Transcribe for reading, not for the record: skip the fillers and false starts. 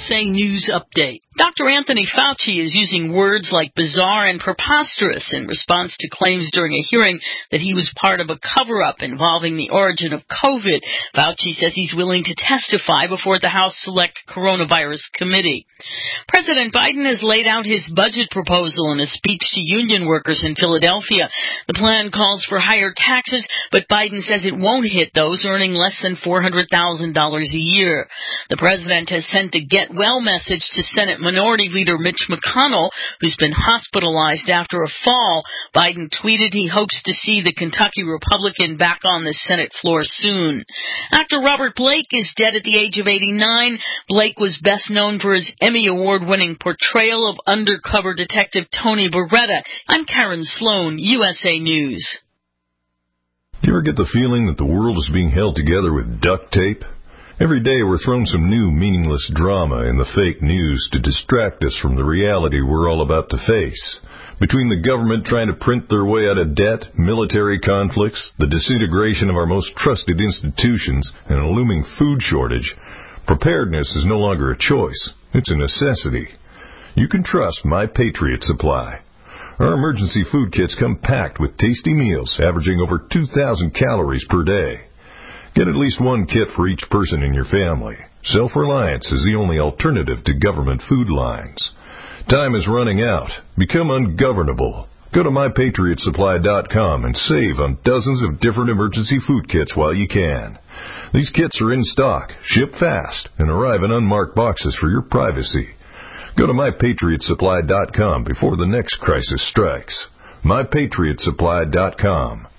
USA News Update. Dr. Anthony Fauci is using words like bizarre and preposterous in response to claims during a hearing that he was part of a cover-up involving the origin of COVID. Fauci says he's willing to testify before the House Select Coronavirus Committee. President Biden has laid out his budget proposal in a speech to union workers in Philadelphia. The plan calls for higher taxes, but Biden says it won't hit those earning less than $400,000 a year. The president has sent a get well message to Senate Minority Leader Mitch McConnell, who's been hospitalized after a fall. Biden tweeted he hopes to see the Kentucky Republican back on the Senate floor soon. Actor Robert Blake is dead at the age of 89. Blake was best known for his Emmy Award-winning portrayal of undercover detective Tony Beretta. I'm Karen Sloan, USA News. You ever get the feeling that the world is being held together with duct tape? Every day we're thrown some new meaningless drama in the fake news to distract us from the reality we're all about to face. Between the government trying to print their way out of debt, military conflicts, the disintegration of our most trusted institutions, and a looming food shortage, preparedness is no longer a choice. It's a necessity. You can trust My Patriot Supply. Our emergency food kits come packed with tasty meals averaging over 2,000 calories per day. Get at least one kit for each person in your family. Self-reliance is the only alternative to government food lines. Time is running out. Become ungovernable. Go to MyPatriotSupply.com and save on dozens of different emergency food kits while you can. These kits are in stock, ship fast, and arrive in unmarked boxes for your privacy. Go to MyPatriotSupply.com before the next crisis strikes. MyPatriotSupply.com.